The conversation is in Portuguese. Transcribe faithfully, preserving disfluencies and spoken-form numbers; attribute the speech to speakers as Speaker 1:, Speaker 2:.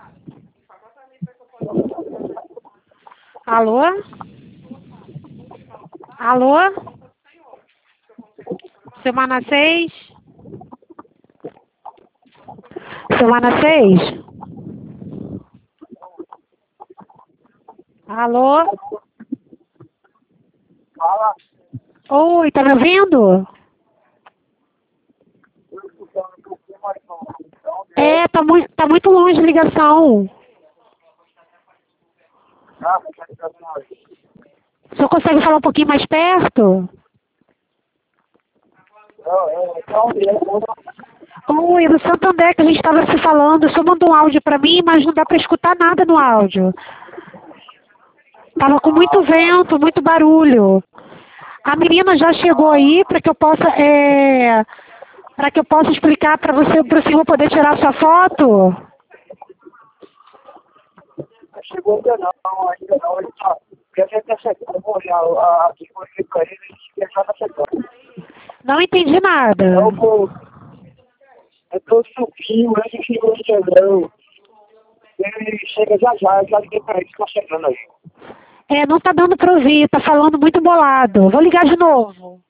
Speaker 1: Alô? Alô? Semana seis? Semana seis? Alô?
Speaker 2: Fala.
Speaker 1: Oi, tá me ouvindo?
Speaker 2: Eu escutando um pouquinho mais não.
Speaker 1: É, tá muito, tá muito longe a ligação.
Speaker 2: Ah, mas tá ligado mais.
Speaker 1: O senhor consegue falar um pouquinho mais perto?
Speaker 2: Não, é, então, eu
Speaker 1: Oi, é do Santander que a gente estava se falando. O senhor mandou um áudio pra mim, mas não dá pra escutar nada no áudio. Tava com muito vento, muito barulho. A menina já chegou aí para que eu possa, é, para que eu possa explicar para você, para o senhor poder tirar sua foto?
Speaker 2: chegou ainda não, ainda não. Ele tá, porque a gente tá chegando, eu vou olhar a, a que foi com ele, a gente já tá chegando.
Speaker 1: Não entendi nada.
Speaker 2: Eu vou, eu tô subindo, ele chegou chegando. Ele chega já já, eu já liguei pra ele que tá chegando aí.
Speaker 1: É, não tá dando para ouvir, tá falando muito bolado. Vou ligar de novo.